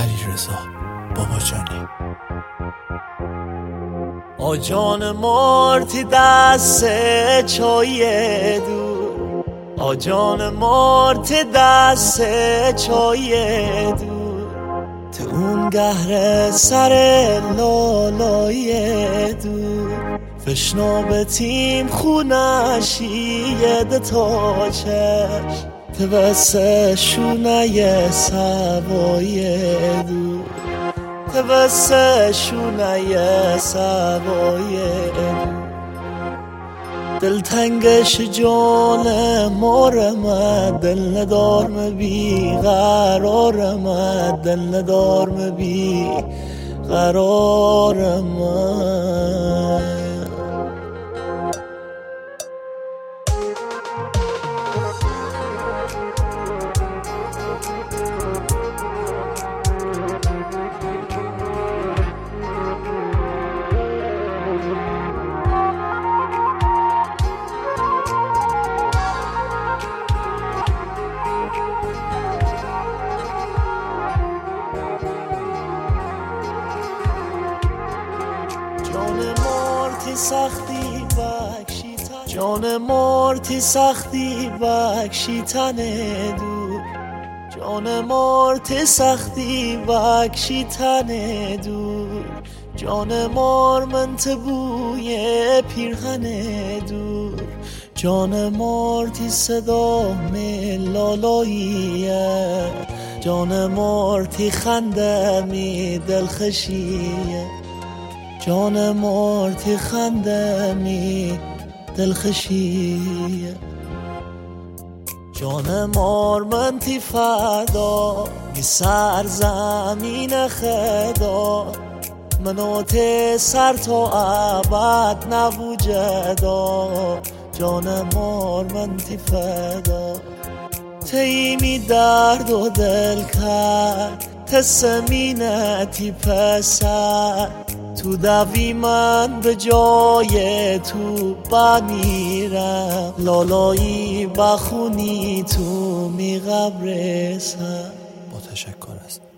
علیرضا باباجانی. آجان مارتی دست چای دور، آجان مارتی دست چای دور، تو اون گهر سر لالای دور، فشنا تیم خونشی تا چشم، تو بس شونه سوای دور، تو بس شونه سوای دور. دلتنگش جان مارم، دل ندارم بی قرارم، دل ندارم بی قرارم. جان مارتی سختی بکشی تنه دور، جان مارتی سختی بکشی تنه دور، جان مار من تبوی پیرهنه دور، جان مارتی صدا لالاییه، جان مارتی خنده می دلخشیه، جان مارتی خنده می دلخشیه. جان مار من تی فدا می سر زمین خدا، منو تی سر تا ابد نبوجدا، جان مار من تی فدا، تی می درد و دل کرد تسمینتی پسر، تو دوی من به جای تو بمیرم، لالایی بخونی تو می قبر سر. با تشکر است.